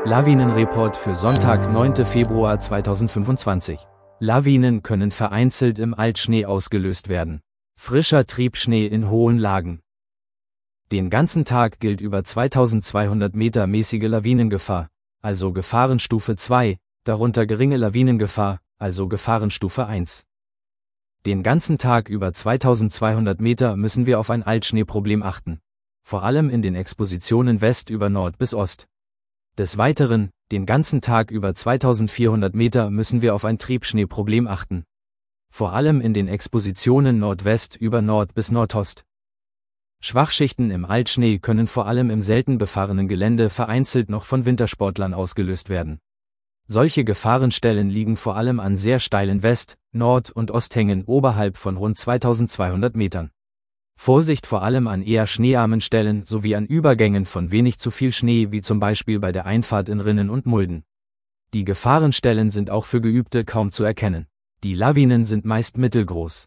Lawinenreport für Sonntag, 9. Februar 2025. Lawinen können vereinzelt im Altschnee ausgelöst werden. Frischer Triebschnee in hohen Lagen. Den ganzen Tag gilt über 2200 Meter mäßige Lawinengefahr, also Gefahrenstufe 2, darunter geringe Lawinengefahr, also Gefahrenstufe 1. Den ganzen Tag über 2200 Meter müssen wir auf ein Altschneeproblem achten. Vor allem in den Expositionen West über Nord bis Ost. Des Weiteren, den ganzen Tag über 2400 Meter müssen wir auf ein Triebschneeproblem achten. Vor allem in den Expositionen Nordwest über Nord bis Nordost. Schwachschichten im Altschnee können vor allem im selten befahrenen Gelände vereinzelt noch von Wintersportlern ausgelöst werden. Solche Gefahrenstellen liegen vor allem an sehr steilen West-, Nord- und Osthängen oberhalb von rund 2200 Metern. Vorsicht vor allem an eher schneearmen Stellen sowie an Übergängen von wenig zu viel Schnee wie zum Beispiel bei der Einfahrt in Rinnen und Mulden. Die Gefahrenstellen sind auch für Geübte kaum zu erkennen. Die Lawinen sind meist mittelgroß.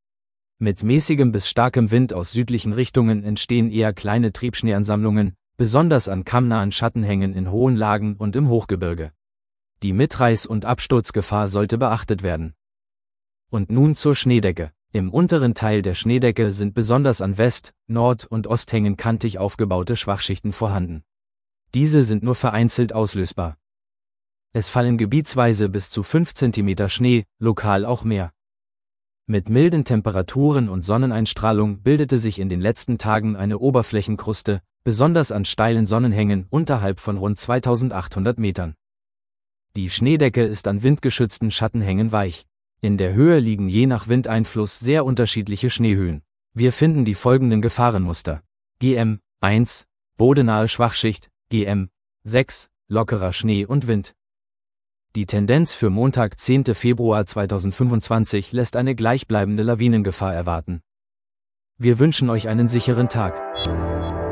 Mit mäßigem bis starkem Wind aus südlichen Richtungen entstehen eher kleine Triebschneeansammlungen, besonders an kammnahen Schattenhängen in hohen Lagen und im Hochgebirge. Die Mitreiß- und Absturzgefahr sollte beachtet werden. Und nun zur Schneedecke. Im unteren Teil der Schneedecke sind besonders an West-, Nord- und Osthängen kantig aufgebaute Schwachschichten vorhanden. Diese sind nur vereinzelt auslösbar. Es fallen gebietsweise bis zu 5 cm Schnee, lokal auch mehr. Mit milden Temperaturen und Sonneneinstrahlung bildete sich in den letzten Tagen eine Oberflächenkruste, besonders an steilen Sonnenhängen unterhalb von rund 2800 Metern. Die Schneedecke ist an windgeschützten Schattenhängen weich. In der Höhe liegen je nach Windeinfluss sehr unterschiedliche Schneehöhen. Wir finden die folgenden Gefahrenmuster. GM 1, bodenahe Schwachschicht, GM 6, lockerer Schnee und Wind. Die Tendenz für Montag, 10. Februar 2025 lässt eine gleichbleibende Lawinengefahr erwarten. Wir wünschen euch einen sicheren Tag.